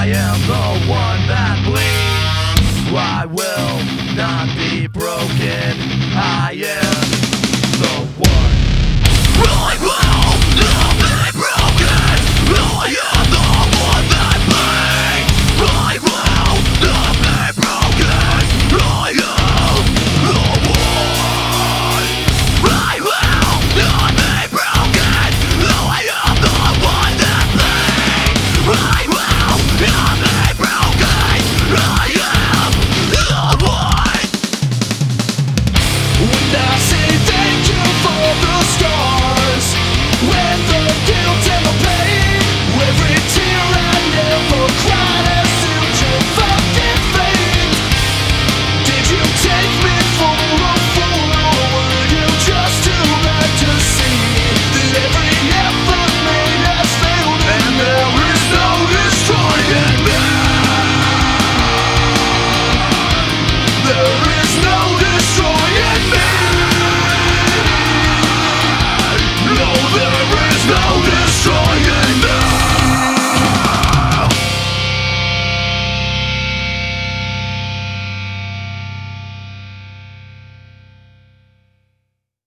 am the one that bleeds. I will not be broken. I am the one. I will not be broken. I am the one that bleeds. I will not be broken. I am the one. I will not be broken. I am the one that bleeds. I will not be broken. I am the one. When I say thank you for the scars, when the guilt and the pain, every tear I never cried has sealed your fucking fate. Did you take me for a fool, or were you just too bad to see that every effort made has failed and there is no destroying me? There